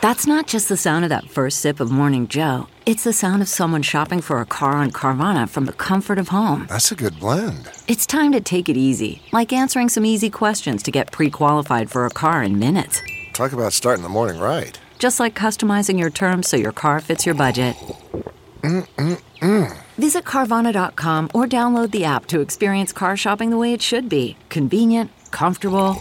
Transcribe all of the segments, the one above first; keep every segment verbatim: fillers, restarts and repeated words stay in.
That's not just the sound of that first sip of Morning Joe. It's the sound of someone shopping for a car on Carvana from the comfort of home. That's a good blend. It's time to take it easy, like answering some easy questions to get pre-qualified for a car in minutes. Talk about starting the morning right. Just like customizing your terms so your car fits your budget. Mm-mm-mm. Visit Carvana dot com or download the app to experience car shopping the way it should be. Convenient, comfortable.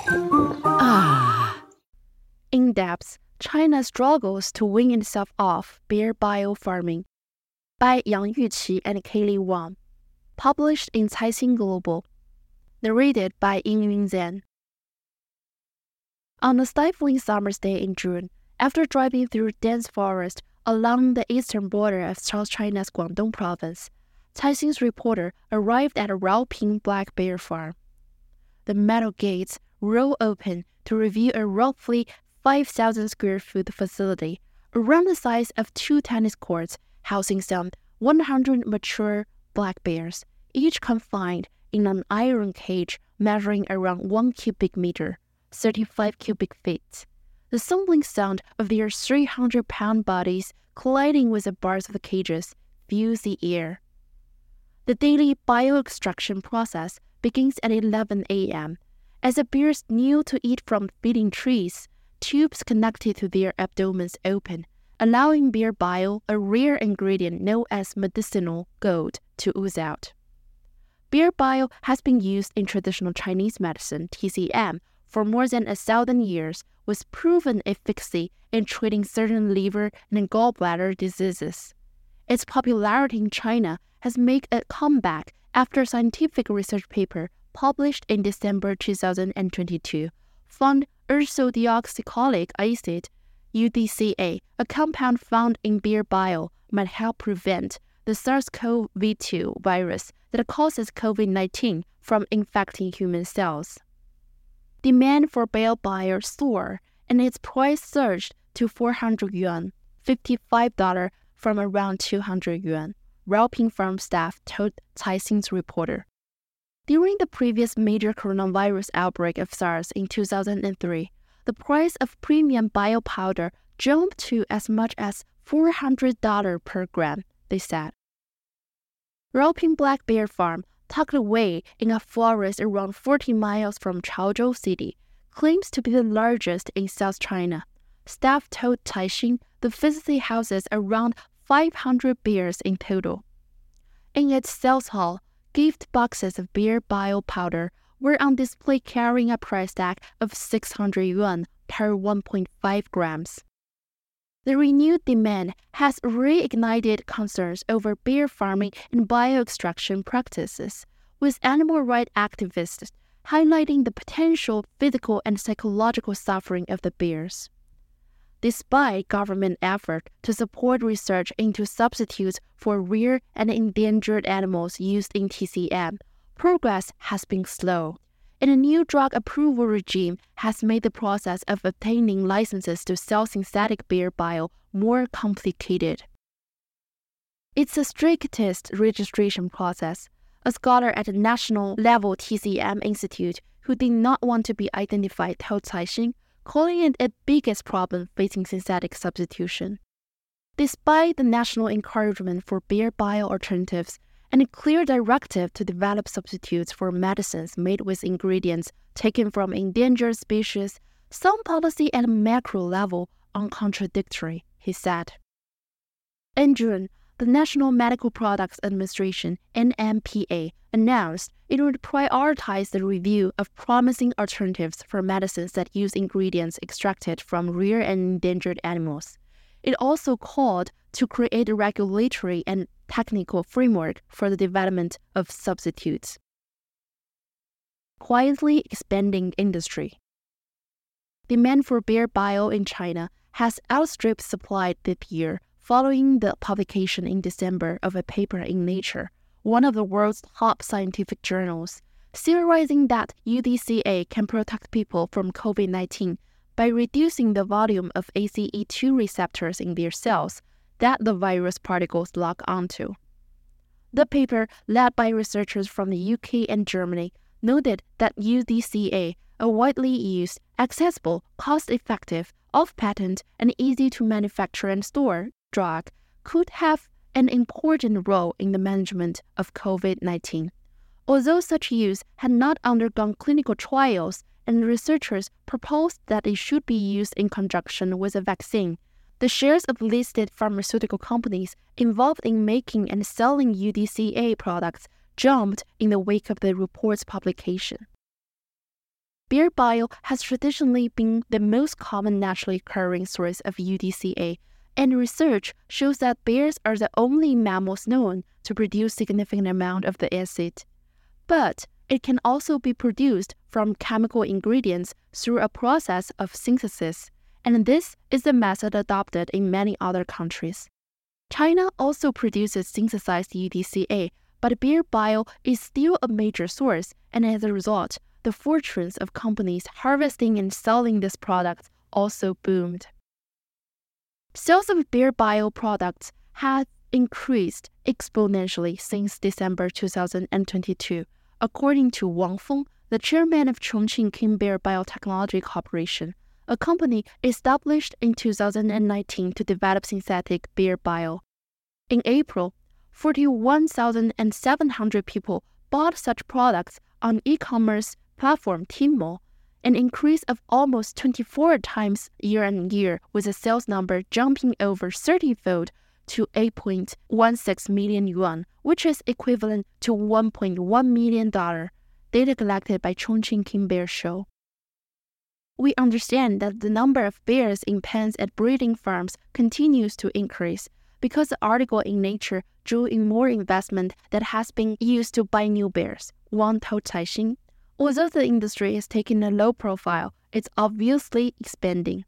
Ah. In-depth, China struggles to wean itself off beer biofarming by Yang Yuqi and Kaylee Wang. Published in Caixin Global. Narrated by Yingyun Zhen. On a stifling summer's day in June, after driving through dense forest along the eastern border of South China's Guangdong province, Caixin's reporter arrived at a Raoping black bear farm. The metal gates roll open to reveal a roughly five thousand square foot facility around the size of two tennis courts, housing some one hundred mature black bears, each confined in an iron cage measuring around one cubic meter, thirty-five cubic feet. The stumbling sound of their three hundred pound bodies colliding with the bars of the cages fills the air. The daily bioextraction process begins at eleven a.m. As the bears kneel to eat from feeding trees, tubes connected to their abdomens open, allowing bear bile, a rare ingredient known as medicinal gold, to ooze out. Bear bile has been used in traditional Chinese medicine, T C M, for more than a thousand years, with proven efficacy in treating certain liver and gallbladder diseases. Its popularity in China has made a comeback after a scientific research paper published in December two thousand twenty-two found ursodeoxycholic acid, U D C A, a compound found in bear bile, might help prevent the SARS-C o V two virus that causes COVID nineteen from infecting human cells. Demand for bear bile soared, and its price surged to four hundred yuan, fifty-five dollars from around two hundred yuan, Raoping farm staff told Caixin's reporter. During the previous major coronavirus outbreak of SARS in two thousand three, the price of premium bio powder jumped to as much as four hundred dollars per gram, they said. Raoping Black Bear Farm, tucked away in a forest around forty miles from Chaozhou City, claims to be the largest in South China. Staff told Caixin the facility houses around five hundred bears in total. In its sales hall, gift boxes of bear bile powder were on display carrying a price tag of six hundred yuan per one point five grams. The renewed demand has reignited concerns over bear farming and bioextraction practices, with animal rights activists highlighting the potential physical and psychological suffering of the bears. Despite government effort to support research into substitutes for rare and endangered animals used in T C M, progress has been slow, and a new drug approval regime has made the process of obtaining licenses to sell synthetic bear bile more complicated. It's the strictest registration process. A scholar at the national-level T C M Institute who did not want to be identified told Caixin, calling it the biggest problem facing synthetic substitution. Despite the national encouragement for bear bile alternatives and a clear directive to develop substitutes for medicines made with ingredients taken from endangered species, some policy at a macro level are contradictory, he said. In June, the National Medical Products Administration, N M P A, announced it would prioritize the review of promising alternatives for medicines that use ingredients extracted from rare and endangered animals. It also called to create a regulatory and technical framework for the development of substitutes. Quietly expanding industry. Demand for bear bile in China has outstripped supply this year, following the publication in December of a paper in Nature, one of the world's top scientific journals, theorizing that U D C A can protect people from COVID nineteen by reducing the volume of A C E two receptors in their cells that the virus particles lock onto. The paper, led by researchers from the U K and Germany, noted that U D C A, a widely used, accessible, cost-effective, off-patent, and easy-to-manufacture and store drug, could have an important role in the management of COVID nineteen. Although such use had not undergone clinical trials, and researchers proposed that it should be used in conjunction with a vaccine, the shares of listed pharmaceutical companies involved in making and selling U D C A products jumped in the wake of the report's publication. Bear Bio has traditionally been the most common naturally occurring source of U D C A, and research shows that bears are the only mammals known to produce significant amount of the acid. But it can also be produced from chemical ingredients through a process of synthesis, and this is the method adopted in many other countries. China also produces synthesized U D C A, but Bear Bio is still a major source, and as a result, the fortunes of companies harvesting and selling this product also boomed. Sales of Bear Bio products have increased exponentially since December two thousand twenty-two, according to Wang Feng, the chairman of Chongqing Kinbear Biotechnology Corporation, a company established in two thousand nineteen to develop synthetic bear bio. In April, forty-one thousand seven hundred people bought such products on e-commerce platform Tmall, an increase of almost twenty-four times year-on-year, with the sales number jumping over thirty-fold to eight point one six million yuan, which is equivalent to one point one million dollars, data collected by Chongqing Kinbear Show. We understand that the number of bears in pens at breeding farms continues to increase because the article in Nature drew in more investment that has been used to buy new bears, Wang told Caixin. Although the industry is taking a low profile, it's obviously expanding.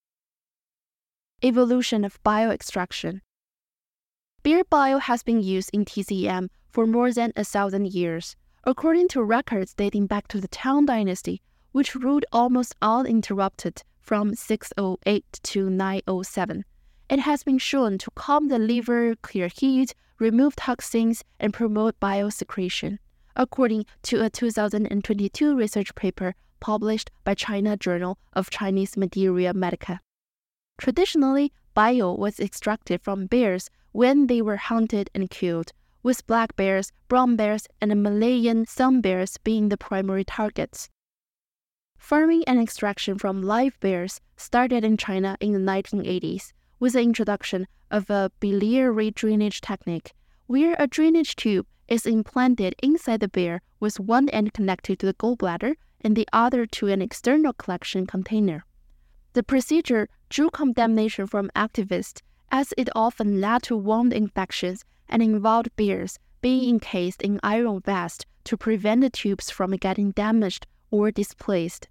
Evolution of bioextraction. Bear bio has been used in T C M for more than a thousand years, according to records dating back to the Tang Dynasty, which ruled almost uninterrupted from six oh eight to nine oh seven. It has been shown to calm the liver, clear heat, remove toxins, and promote biosecretion, according to a two thousand twenty-two research paper published by China Journal of Chinese Materia Medica. Traditionally, bio was extracted from bears when they were hunted and killed, with black bears, brown bears, and Malayan sun bears being the primary targets. Farming and extraction from live bears started in China in the nineteen eighties with the introduction of a biliary drainage technique, where a drainage tube is implanted inside the bear with one end connected to the gallbladder and the other to an external collection container. The procedure drew condemnation from activists as it often led to wound infections and involved bears being encased in iron vests to prevent the tubes from getting damaged or displaced.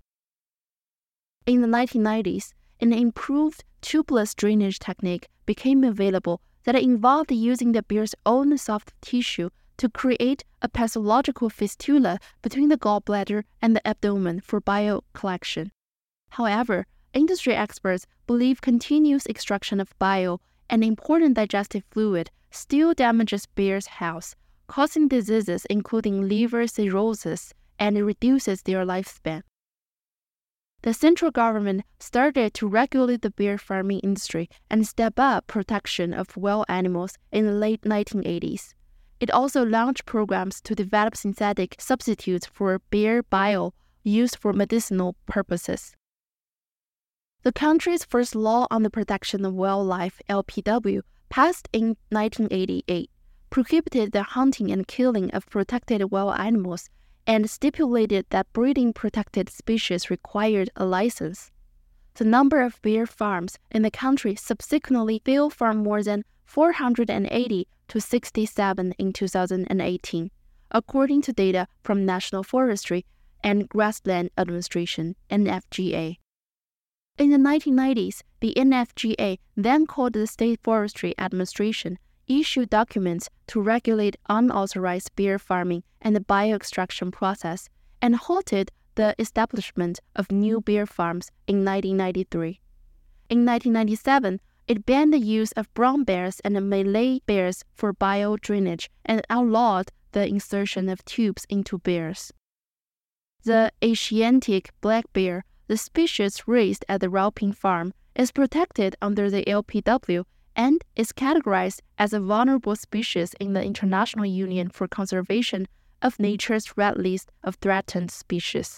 In the nineteen nineties, an improved tubeless drainage technique became available that involved using the bear's own soft tissue to create a pathological fistula between the gallbladder and the abdomen for biocollection. However, industry experts believe continuous extraction of bile, an important digestive fluid, still damages bears' health, causing diseases including liver cirrhosis, and reduces their lifespan. The central government started to regulate the bear farming industry and step up protection of wild animals in the late nineteen eighties. It also launched programs to develop synthetic substitutes for bear bile used for medicinal purposes. The country's first law on the protection of wildlife, L P W, passed in nineteen eighty-eight, prohibited the hunting and killing of protected wild animals, and stipulated that breeding protected species required a license. The number of bear farms in the country subsequently fell from more than four hundred eighty to sixty-seven in two thousand eighteen, according to data from National Forestry and Grassland Administration, N F G A. In the nineteen nineties, the N F G A, then called the State Forestry Administration, issued documents to regulate unauthorized bear farming and the bioextraction process, and halted the establishment of new bear farms in nineteen ninety-three. In nineteen ninety-seven, it banned the use of brown bears and Malay bears for bio drainage and outlawed the insertion of tubes into bears. The Asiatic black bear, the species raised at the Raoping farm, is protected under the L P W and is categorized as a vulnerable species in the International Union for Conservation of Nature's Red List of Threatened Species.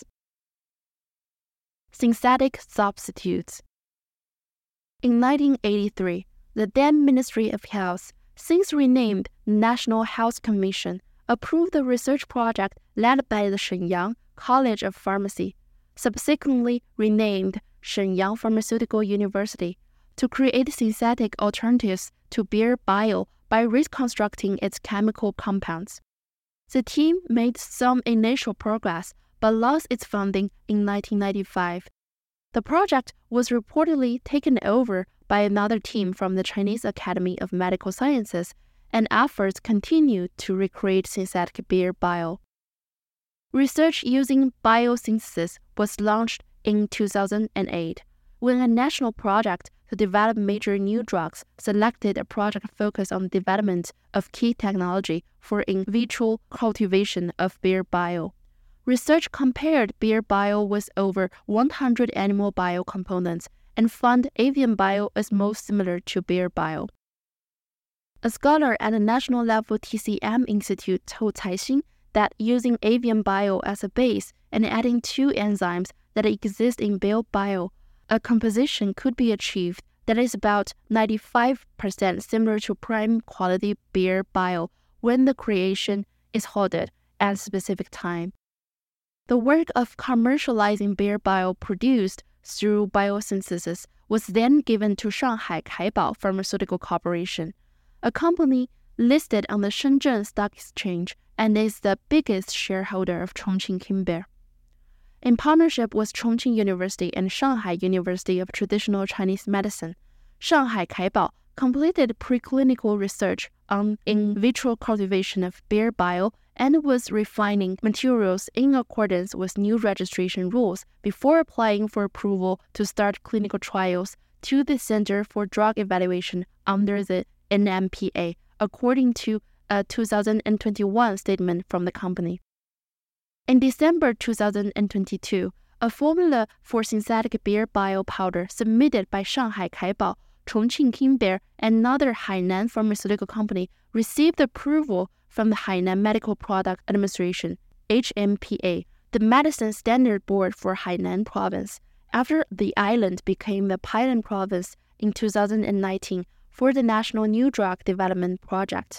Synthetic substitutes. In nineteen eighty-three, the then Ministry of Health, since renamed National Health Commission, approved the research project led by the Shenyang College of Pharmacy, subsequently renamed Shenyang Pharmaceutical University, to create synthetic alternatives to beer bile by reconstructing its chemical compounds. The team made some initial progress but lost its funding in nineteen ninety-five. The project was reportedly taken over by another team from the Chinese Academy of Medical Sciences, and efforts continued to recreate synthetic beer bile. Research using biosynthesis was launched in two thousand eight, when a national project to develop major new drugs selected a project focused on the development of key technology for in vitro cultivation of beer bile. Research compared beer bile with over one hundred animal bile components and found avian bile is most similar to beer bile. A scholar at the national level T C M Institute told Caixin that using avian bile as a base and adding two enzymes that exist in beer bile, a composition could be achieved that is about ninety-five percent similar to prime quality beer bile when the creation is halted at a specific time. The work of commercializing beer bile produced through biosynthesis was then given to Shanghai Kaibao Pharmaceutical Corporation, a company listed on the Shenzhen Stock Exchange and is the biggest shareholder of Chongqing Kinbear. In partnership with Chongqing University and Shanghai University of Traditional Chinese Medicine, Shanghai Kaibao completed preclinical research on in vitro cultivation of beer bile and was refining materials in accordance with new registration rules before applying for approval to start clinical trials to the Center for Drug Evaluation under the N M P A, according to a two thousand twenty-one statement from the company. In December two thousand twenty-two, a formula for synthetic beer bile powder submitted by Shanghai Kaibao, Chongqing Kinbear, and another Hainan pharmaceutical company received approval from the Hainan Medical Product Administration, H M P A, the medicine standard board for Hainan province, after the island became the pilot province in two thousand nineteen for the National New Drug Development Project.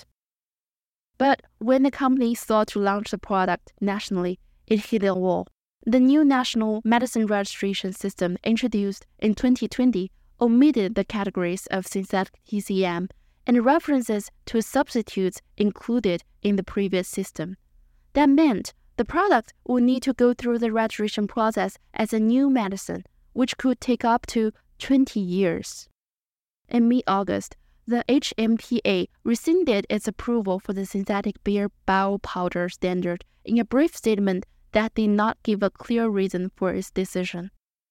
But when the company sought to launch the product nationally, it hit a wall. The new National Medicine Registration System introduced in twenty twenty omitted the categories of synthetic T C M and references to substitutes included in the previous system. That meant the product would need to go through the registration process as a new medicine, which could take up to twenty years. In mid-August, the H M P A rescinded its approval for the synthetic beer bile powder standard in a brief statement that did not give a clear reason for its decision.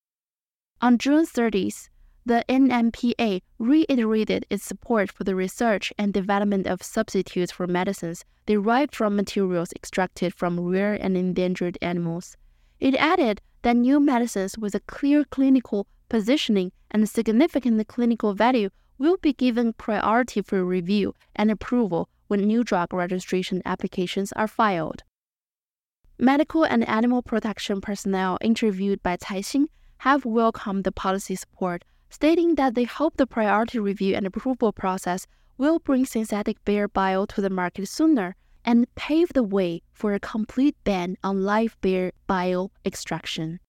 On June thirtieth, the N M P A reiterated its support for the research and development of substitutes for medicines derived from materials extracted from rare and endangered animals. It added that new medicines with a clear clinical positioning and significant clinical value will be given priority for review and approval when new drug registration applications are filed. Medical and animal protection personnel interviewed by Caixin have welcomed the policy support, stating that they hope the priority review and approval process will bring synthetic beer bile to the market sooner and pave the way for a complete ban on live beer bile extraction.